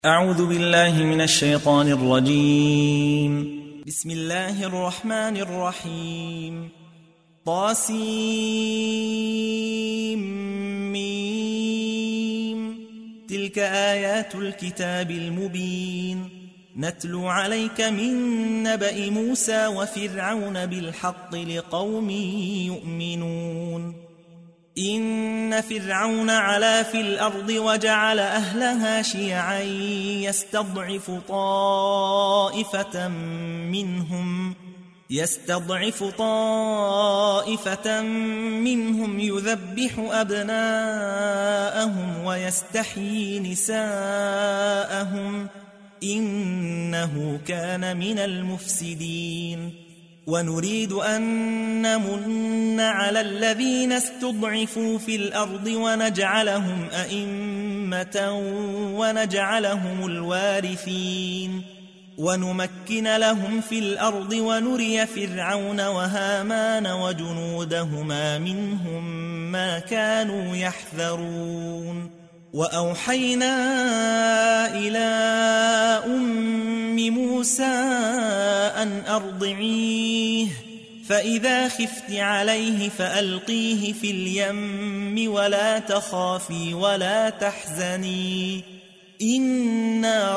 أعوذ بالله من الشيطان الرجيم. بسم الله الرحمن الرحيم. طاسيم. تلك آيات الكتاب المبين نتلو عليك من نبأ موسى وفرعون بالحق لقوم يؤمنون. إن فرعون علا في الأرض وجعل أهلها شيعا يستضعف طائفة منهم يذبح أبناءهم ويستحيي نساءهم إنه كان من المفسدين. ونريد أن نمن على الذين استضعفوا في الأرض ونجعلهم أئمة ونجعلهم الوارثين ونمكن لهم في الأرض ونري فرعون وهامان وجنودهما منهم ما كانوا يحذرون. وأوحينا إلى أم موسى أن أرضعيه فإذا خفت عليه فألقيه في اليم ولا تخافي ولا تحزني إنا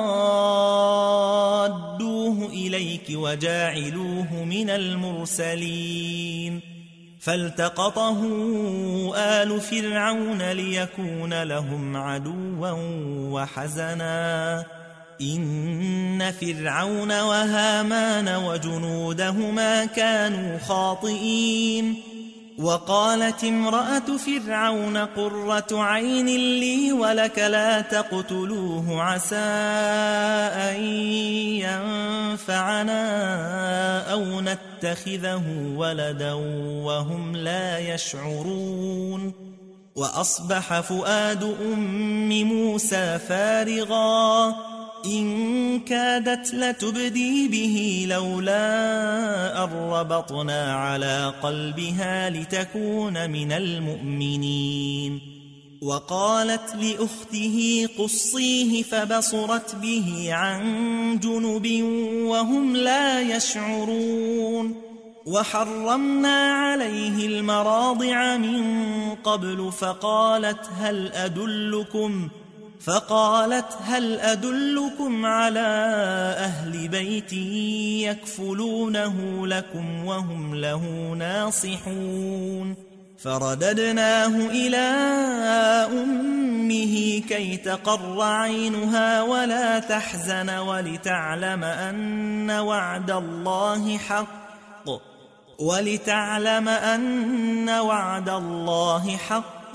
رادوه إليك وجاعلوه من المرسلين. فالتقطه آل فرعون ليكون لهم عدوا وحزنا إن فرعون وهامان وجنودهما كانوا خاطئين. وقالت امرأة فرعون قرة عين لي ولك لا تقتلوه عسى أن ينفعنا أو نتخذه ولدا وهم لا يشعرون. وأصبح فؤاد أم موسى فارغا إن كادت لتبدي به لولا أن ربطنا على قلبها لتكون من المؤمنين. وقالت لأخته قصيه فبصرت به عن جنب وهم لا يشعرون. وحرمنا عليه المراضع من قبل فقالت هل أدلكم على أهل بيت يكفلونه لكم وهم له ناصحون. فرددناه إلى أمه كي تقر عينها ولا تحزن ولتعلم أن وعد الله حق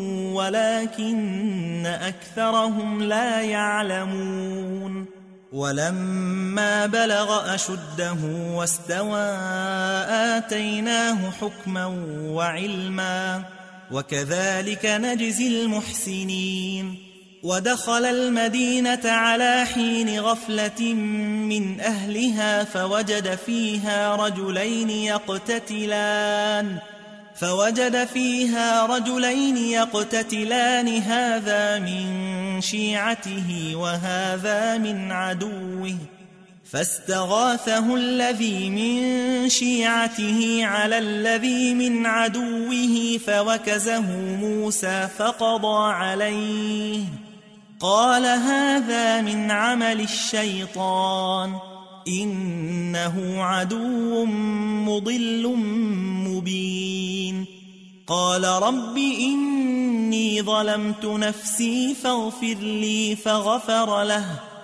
ولكن أكثرهم لا يعلمون. ولما بلغ أشده واستوى آتيناه حكما وعلما وكذلك نجزي المحسنين. ودخل المدينة على حين غفلة من أهلها فوجد فيها رجلين يقتتلان هذا من شيعته وهذا من عدوه فاستغاثه الذي من شيعته على الذي من عدوه فوكزه موسى فقضى عليه قال هذا من عمل الشيطان إنه عدو مضل مبين. قال رب إني ظلمت نفسي فاغفر لي فغفر له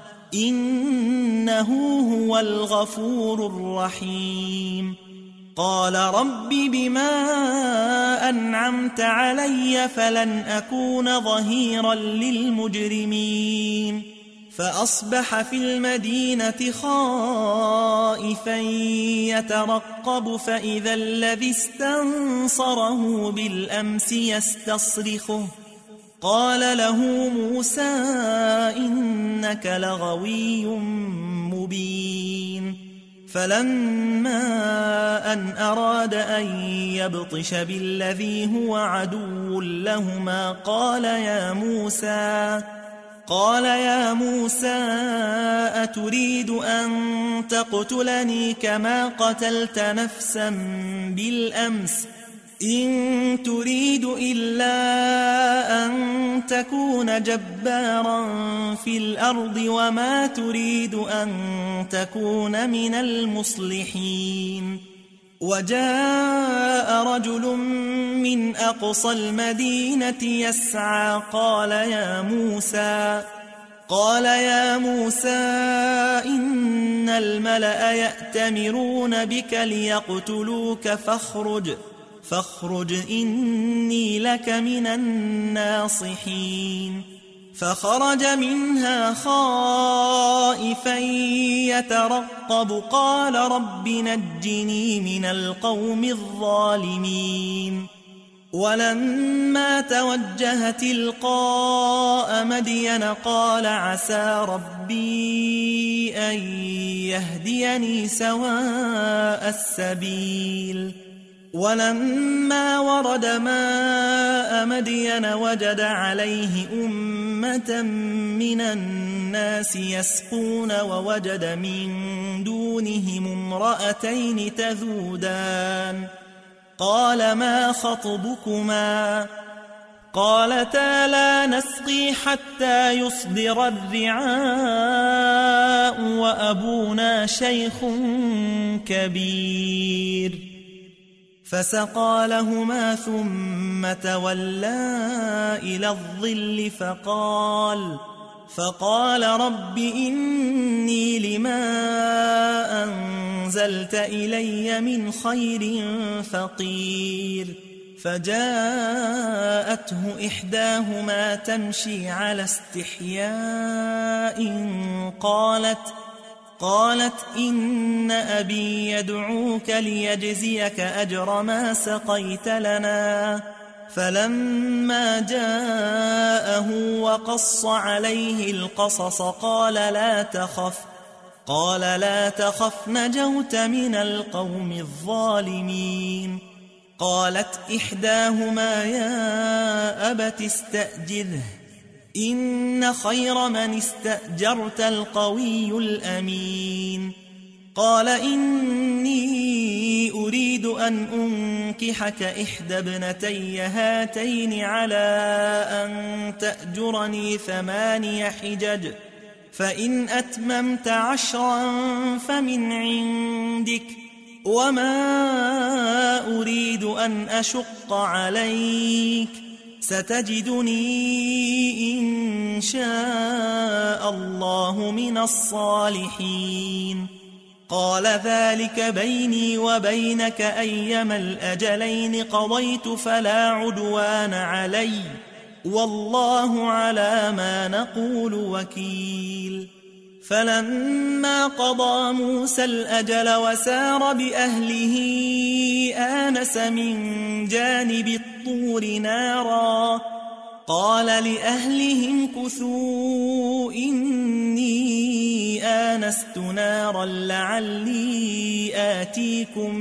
إنه هو الغفور الرحيم. قال رب بما أنعمت علي فلن أكون ظهيرا للمجرمين. فأصبح في المدينة خائفا يترقب فإذا الذي استنصره بالأمس يستصرخه قال له موسى إنك لغوي مبين. فلما أن أراد أن يبطش بالذي هو عدو لهما قال يا موسى قال يا موسى أتريد أن تقتلني كما قتلت نفسا بالأمس إن تريد إلا أن تكون جبارا في الأرض وما تريد أن تكون من المصلحين وجاء رجل من أقصى المدينة يسعى قال يا موسى إن الملأ يأتمرون بك ليقتلوك فاخرج إني لك من الناصحين فخرج منها خائفا يترقب قال رب نجني من القوم الظالمين ولما توجه تلقاء مدين قال عسى ربي أن يهديني سواء السبيل ولما ورد ماء مدين وجد عليه أمة من الناس يسقون ووجد من دونهم امرأتين تذودان قال ما خطبكما قالتا لا نسقي حتى يصدر الرعاء وأبونا شيخ كبير فسقى لهما ثم تولى إلى الظل فقال رب إني لما أنزلت إلي من خير فقير فجاءته إحداهما تمشي على استحياء قالت إن أبي يدعوك ليجزيك أجر ما سقيت لنا فلما جاءه وقص عليه القصص قال لا تخف نجوت من القوم الظالمين قالت إحداهما يا أبت استأجره إن خير من استأجرت القوي الأمين قال إني أريد أن أنكحك إحدى ابنتي هاتين على أن تأجرني 8 حجج فإن أتممت 10 فمن عندك وما أريد أن أشق عليك ستجدني إن شاء الله من الصالحين قال ذلك بيني وبينك أيما الأجلين قضيت فلا عدوان علي والله على ما نقول وكيل فلما قضى موسى الأجل وسار بأهله آنس من جانب الطور نارا قال لأهلهم كثوا إني آنست نارا لعلي آتيكم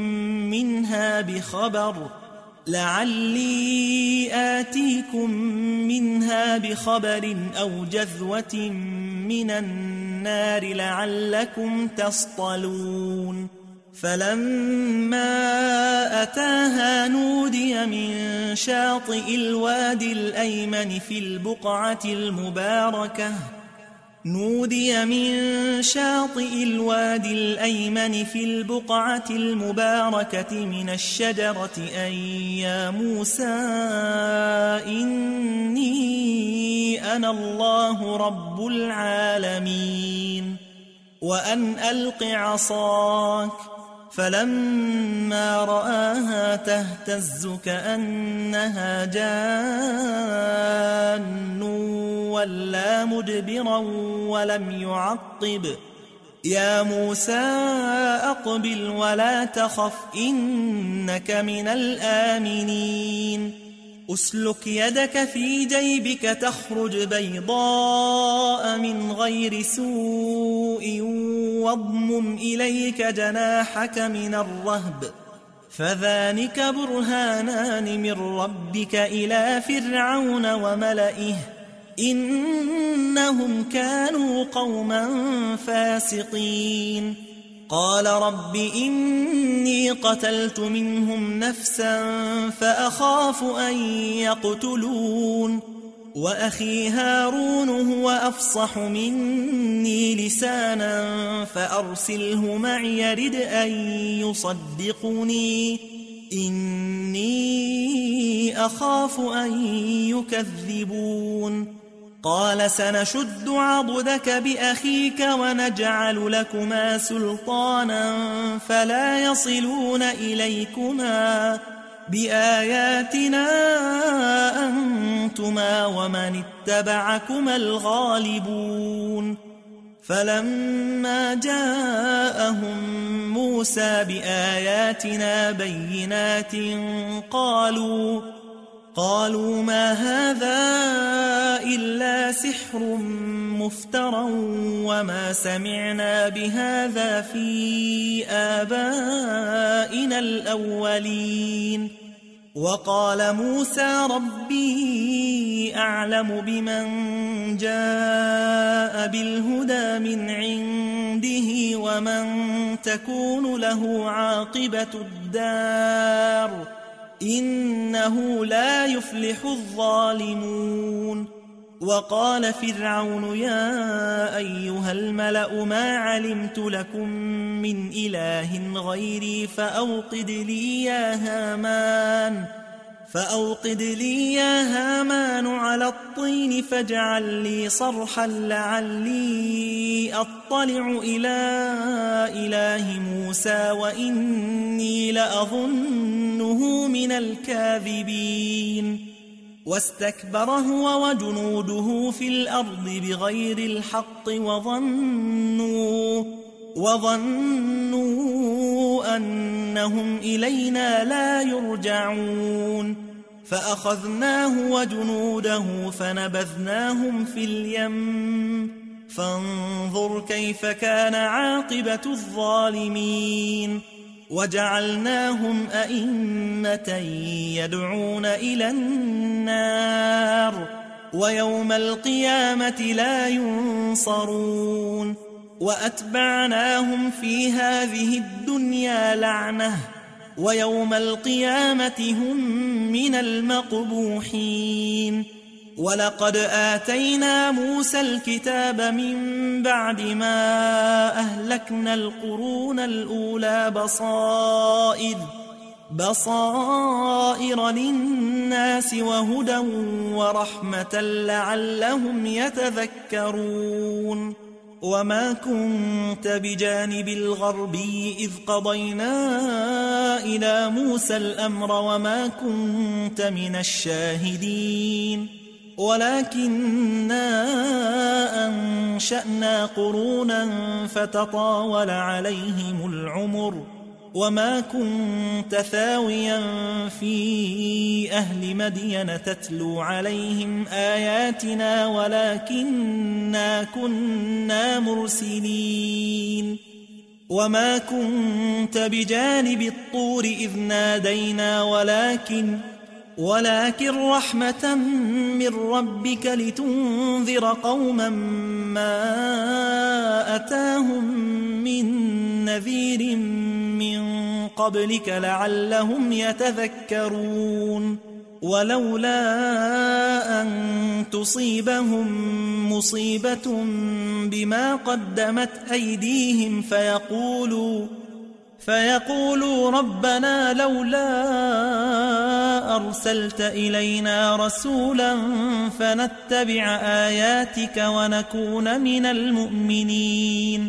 منها بخبر أو جذوة من النار لعلكم تصطلون فلما أتاها نودي من شاطئ الوادي الأيمن في البقعة المباركة من الشجرة أن يا موسى إني أنا الله رب العالمين وأن ألق عصاك فلما رآها تهتز كأنها جان ولا مدبرا ولم يعقب يا موسى أقبل ولا تخف إنك من الآمنين أسلك يدك في جيبك تخرج بيضاء من غير سوء واضمم إليك جناحك من الرهب فذلك برهانان من ربك إلى فرعون وملئه إنهم كانوا قوما فاسقين قال رب إني قتلت منهم نفسا فأخاف أن يقتلون وأخي هارون هو أفصح مني لسانا فأرسله معي يرد أن يصدقني إني أخاف أن يكذبون قال سنشد عضدك بأخيك ونجعل لكما سلطانا فلا يصلون إليكما بآياتنا أنتما ومن اتبعكما الغالبون فلما جاءهم موسى بآياتنا بينات قالوا ما هذا إلا سحر مفترى وما سمعنا بهذا في آبائنا الأولين وقال موسى ربي أعلم بمن جاء بالهدى من عنده ومن تكون له عاقبة الدار إنه لا يفلح الظالمون وقال فرعون يا أيها الملأ ما علمت لكم من إله غيري فأوقد لي يا هامان على الطين فاجعل لي صرحا لعلي أطلع إلى إله موسى وإني لأظنه من الكاذبين واستكبر هو وجنوده في الأرض بغير الحق وظنوا أنهم إلينا لا يرجعون فأخذناه وجنوده فنبذناهم في اليم فانظر كيف كان عاقبة الظالمين وجعلناهم أئمة يدعون إلى النار ويوم القيامة لا ينصرون وأتبعناهم في هذه الدنيا لعنة ويوم القيامة هم من المقبوحين ولقد آتينا موسى الكتاب من بعد ما أهلكنا القرون الأولى بصائر للناس وهدى ورحمة لعلهم يتذكرون وما كنت بجانب الغربي إذ قضينا إلى موسى الأمر وما كنت من الشاهدين ولكننا أنشأنا قرونا فتطاول عليهم العمر وما كنت ثاويا في أهل مدين تتلو عليهم آياتنا ولكننا كنا مرسلين وما كنت بجانب الطور إذ نادينا ولكن رحمة من ربك لتنذر قوما ما أتاهم من نذير من قبلك لعلهم يتذكرون ولولا أن تصيبهم مصيبة بما قدمت أيديهم فيقولوا ربنا لولا أرسلت إلينا رسولا فنتبع آياتك ونكون من المؤمنين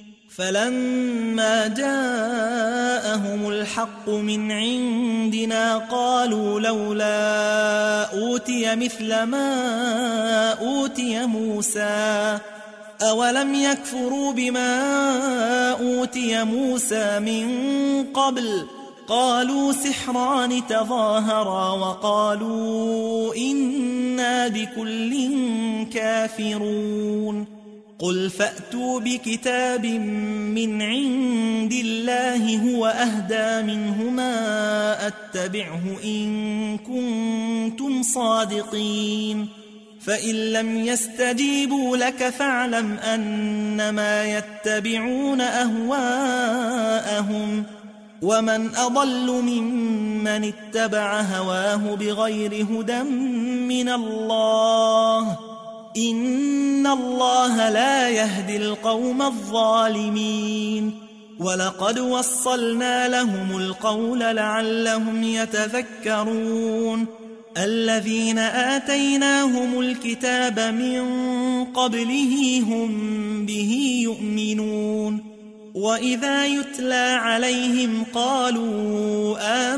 فلما جاءهم الحق من عندنا قالوا لولا أوتي مثل ما أوتي موسى أولم يكفروا بما أوتي موسى من قبل قالوا سحران تظاهرا وقالوا إنا بكل كافرون قل فأتوا بكتاب من عند الله هو أهدى منهما أتبعه إن كنتم صادقين فإن لم يستجيبوا لك فاعلم أنما يتبعون أهواءهم ومن أضل ممن اتبع هواه بغير هدى من الله إن الله لا يهدي القوم الظالمين ولقد وصلنا لهم القول لعلهم يتذكرون الذين آتيناهم الكتاب من قبله هم به يؤمنون وإذا يتلى عليهم قالوا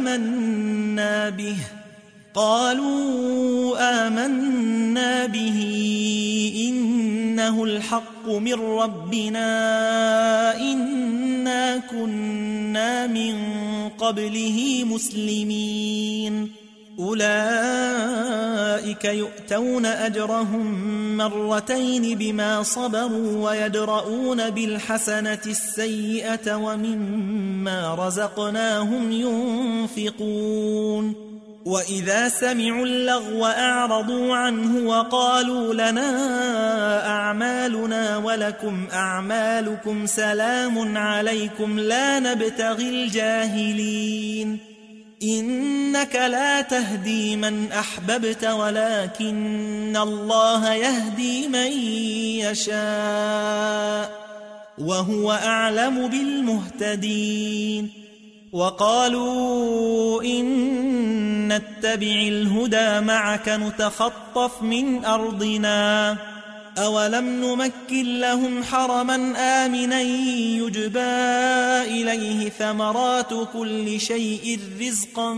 آمنا به إنه الحق من ربنا إنا كنا من قبله مسلمين أولئك يؤتون أجرهم مرتين بما صبروا ويدرؤون بالحسنة السيئة ومما رزقناهم ينفقون وإذا سمعوا اللغو أعرضوا عنه وقالوا لنا أعمالنا ولكم أعمالكم سلام عليكم لا نبتغي الجاهلين إنك لا تهدي من أحببت ولكن الله يهدي من يشاء وهو أعلم بالمهتدين وقالوا إن نتبع الهدى معك نتخطف من أرضنا أولم نمكن لهم حرما آمنا يجبى إليه ثمرات كل شيء رزقا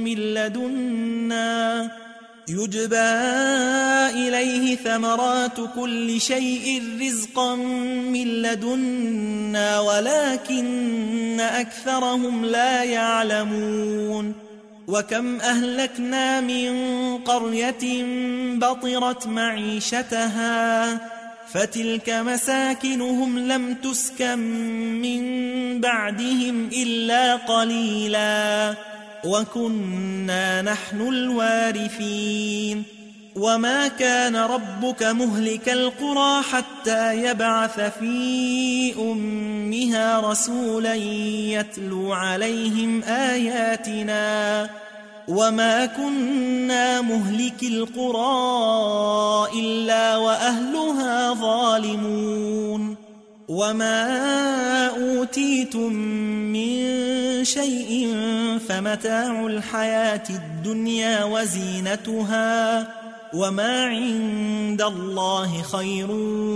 من لدنا ولكن أكثرهم لا يعلمون وكم أهلكنا من قرية بطرت معيشتها فتلك مساكنهم لم تسكن من بعدهم إلا قليلا وكنا نحن الوارثين وما كان ربك مهلك القرى حتى يبعث في أمها رسولا يتلو عليهم آياتنا وما كنا مهلك القرى إلا وأهلها ظالمون وما أوتيتم من شيء فمتاع الحياة الدنيا وزينتها وما عند الله خير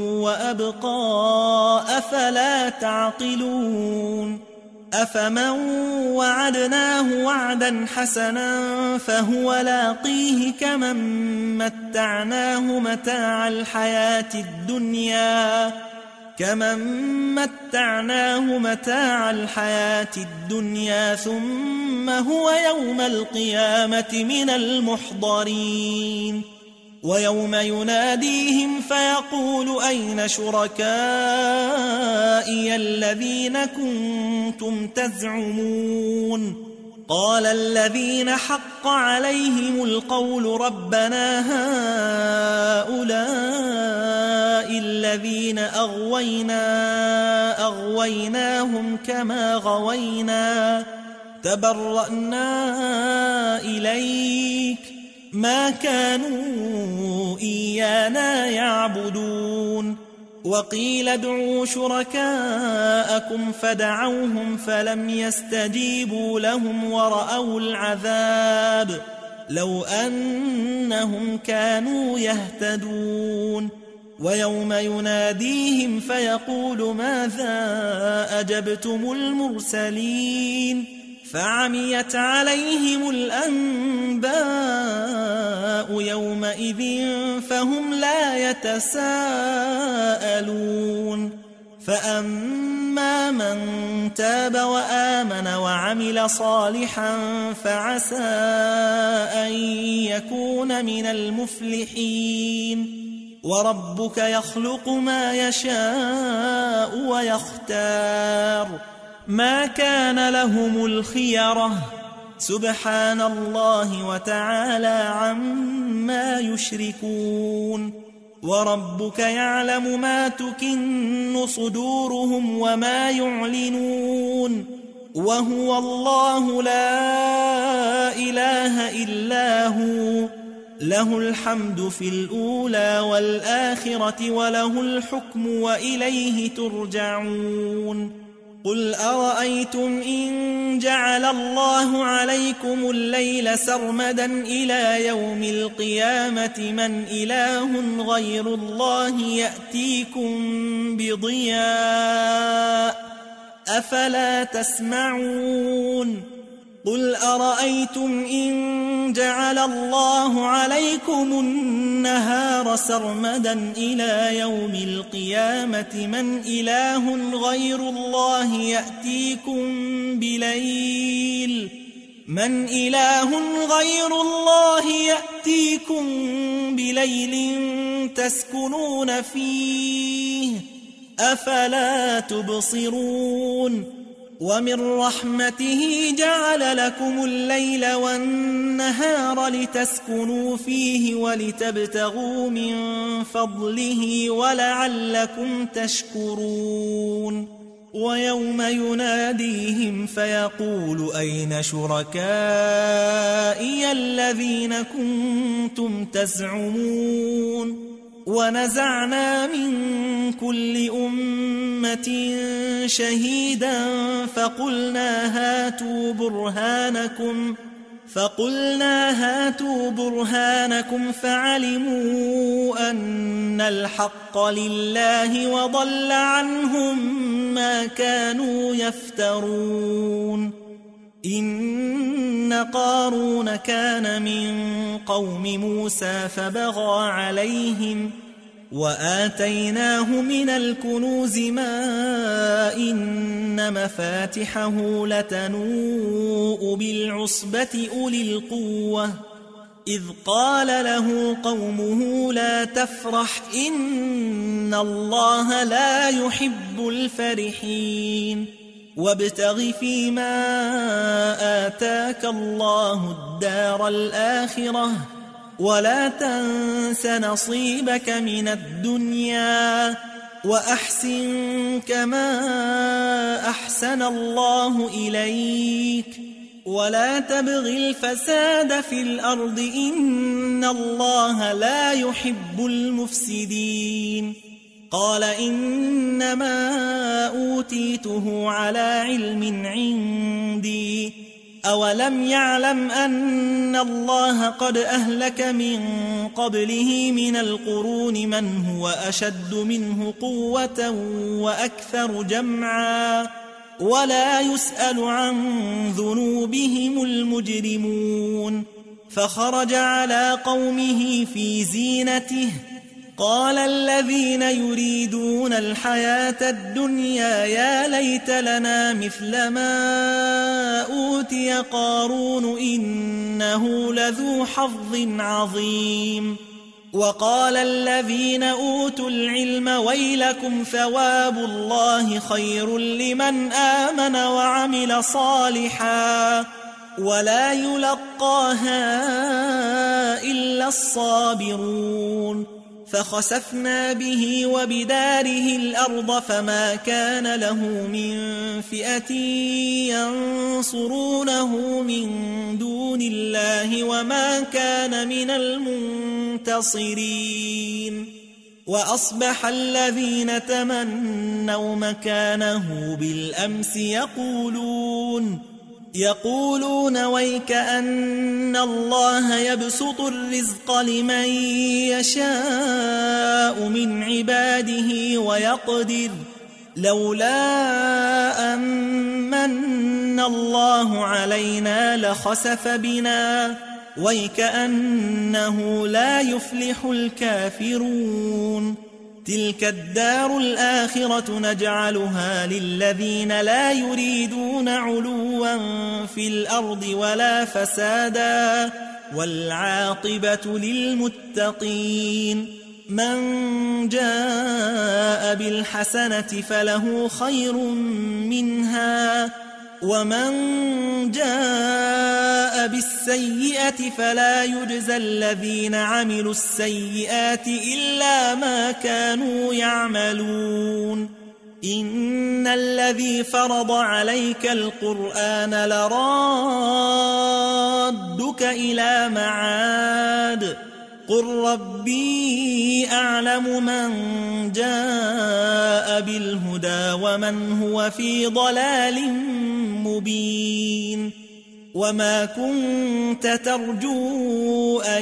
وأبقى أفلا تعقلون أفمن وعدناه وعدا حسنا فهو لاقيه كمن متعناه متاع الحياة الدنيا ثم هو يوم القيامة من المحضرين ويوم يناديهم فيقول أين شركائي الذين كنتم تزعمون قال الذين حق عليهم القول ربنا هؤلاء الذين أغويناهم كما غوينا تبرأنا إليك ما كانوا إيانا يعبدون وقيل ادعوا شركاءكم فدعوهم فلم يستجيبوا لهم ورأوا العذاب لو أنهم كانوا يهتدون ويوم يناديهم فيقول ماذا أجبتم المرسلين فعميت عليهم الأنباء يومئذ فهم لا يتساءلون فأما من تاب وآمن وعمل صالحا فعسى أن يكون من المفلحين وربك يخلق ما يشاء ويختار ما كان لهم الخيرة سبحان الله وتعالى عما يشركون وربك يعلم ما تكن صدورهم وما يعلنون وهو الله لا إله إلا هو له الحمد في الأولى والآخرة وله الحكم وإليه ترجعون قل أرأيتم إن جعل الله عليكم الليل سرمدا إلى يوم القيامة من إله غير الله يأتيكم بضياء أفلا تسمعون قل أرأيتم إن جعل الله عليكم النهار سرمدا إلى يوم القيامة من إله غير الله يأتيكم بليل تسكنون فيه أفلا تبصرون ومن رحمته جعل لكم الليل والنهار لتسكنوا فيه ولتبتغوا من فضله ولعلكم تشكرون ويوم يناديهم فيقول أين شركائي الذين كنتم تزعمون ونزعنا من كل أمة شهيدا فقلنا هاتوا برهانكم فعلموا أن الحق لله وضل عنهم ما كانوا يفترون إن قارون كان من قوم موسى فبغى عليهم وآتيناه من الكنوز ما إن مفاتحه لتنوء بالعصبة أولي القوة إذ قال له قومه لا تفرح إن الله لا يحب الفرحين وابتغ فيما آتاك الله الدار الآخرة ولا تنس نصيبك من الدنيا وأحسن كما أحسن الله إليك ولا تبغ الفساد في الأرض إن الله لا يحب المفسدين قال إنما أوتيته على علم عندي أولم يعلم أن الله قد أهلك من قبله من القرون من هو أشد منه قوة وأكثر جمعا ولا يسأل عن ذنوبهم المجرمون فخرج على قومه في زينته قال الذين يريدون الحياة الدنيا يا ليت لنا مثل ما أوتي قارون إنه لذو حظ عظيم وقال الذين أوتوا العلم ويلكم ثواب الله خير لمن آمن وعمل صالحا ولا يلقاها إلا الصابرون فخسفنا به وبداره الأرض فما كان له من فئة ينصرونه من دون الله وما كان من المنتصرين وأصبح الذين تمنوا مكانه بالأمس يقولون ويك أن الله يبسط الرزق لمن يشاء من عباده ويقدر لولا أمن الله علينا لخسف بنا ويك أنه لا يفلح الكافرون تلك الدار الآخرة نجعلها للذين لا يريدون علوا في الأرض ولا فسادا والعاقبة للمتقين من جاء بالحسنة فله خير منها ومن جاء بالسيئة فلا يجزى الذين عملوا السيئات إلا ما كانوا يعملون إن الذي فرض عليك القرآن لرادك إلى معاد قل ربي أعلم من جاء بالهدى ومن هو في ضلال مبين وما كنت ترجو أن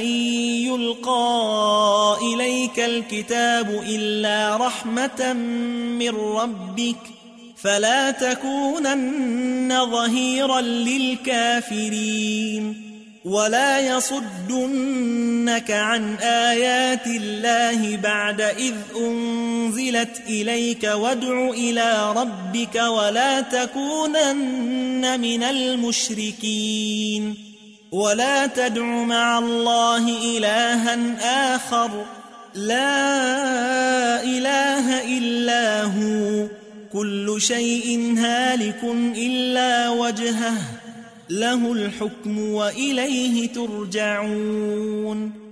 يلقى إليك الكتاب إلا رحمة من ربك فلا تكونن ظهيرا للكافرين ولا يصدنك عن آيات الله بعد إذ أنزلت إليك وادع إلى ربك ولا تكونن من المشركين ولا تدع مع الله إلها آخر لا إله إلا هو كل شيء هالك إلا وجهه له الحكم وإليه ترجعون